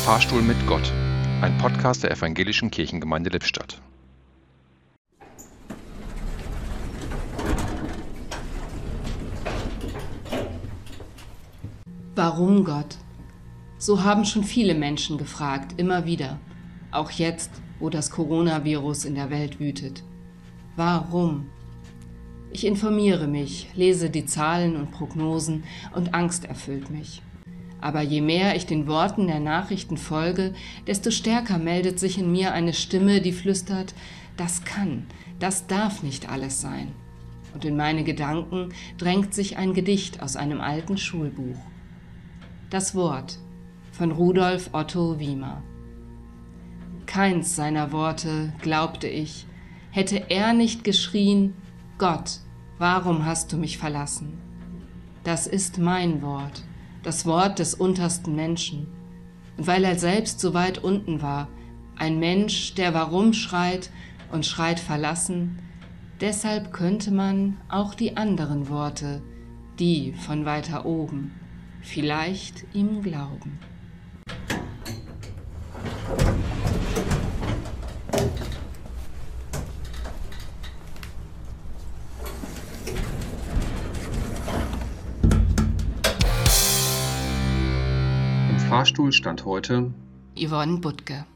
Fahrstuhl mit Gott, ein Podcast der Evangelischen Kirchengemeinde Lippstadt. Warum Gott? So haben schon viele Menschen gefragt, immer wieder. Auch jetzt, wo das Coronavirus in der Welt wütet. Warum? Ich informiere mich, lese die Zahlen und Prognosen und Angst erfüllt mich. Aber je mehr ich den Worten der Nachrichten folge, desto stärker meldet sich in mir eine Stimme, die flüstert, das kann, das darf nicht alles sein. Und in meine Gedanken drängt sich ein Gedicht aus einem alten Schulbuch. Das Wort von Rudolf Otto Wiemer. Keins seiner Worte, glaubte ich, hätte er nicht geschrien, Gott, warum hast du mich verlassen? Das ist mein Wort, das Wort des untersten Menschen. Und weil er selbst so weit unten war, ein Mensch, der warum schreit und schreit verlassen, deshalb könnte man auch die anderen Worte, die von weiter oben, vielleicht ihm glauben. Im Fahrstuhl stand heute Yvonne Butke.